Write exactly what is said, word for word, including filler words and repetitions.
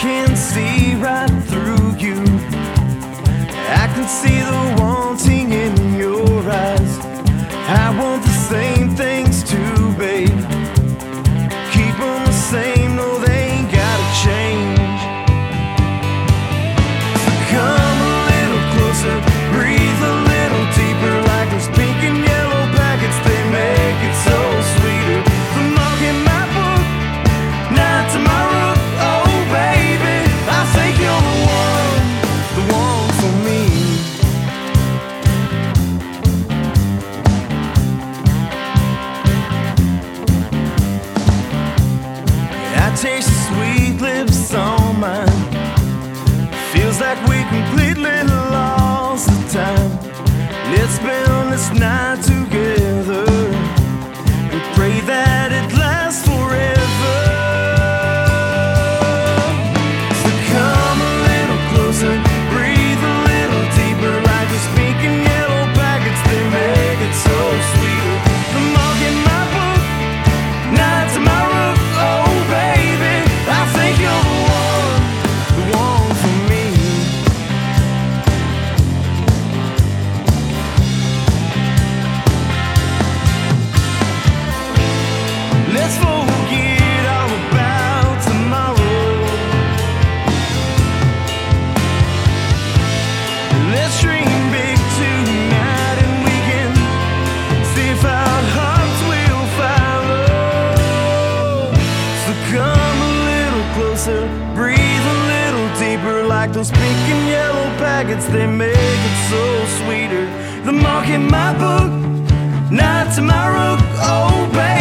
can see right through you. I can see the wanting in your eyes. I want the same things too, babe. Keep them the same, no, they ain't gotta change. So come a little closer, breathe a little deeper, like those pink and yellow packets, they make it so sweeter. The mark in my book, not tomorrow. Oh baby, I think you're the one, the one for me. I taste the sweet lips on mine. Feels like we completely lost the time. Let's spend this night together and pray that it lasts forever. So come a little closer, breathe a little deeper, like those pink and yellow packets, they make it so sweet. The mark in my book, not tomorrow. Oh baby, I think you're the one, the one for me. Let's forget all about tomorrow. Let's dream big tonight, and we can see if our hearts will follow. So come a little closer, breathe a little deeper, like those pink and yellow packets, they make it so sweeter. The mark in my book, not tomorrow. Oh baby,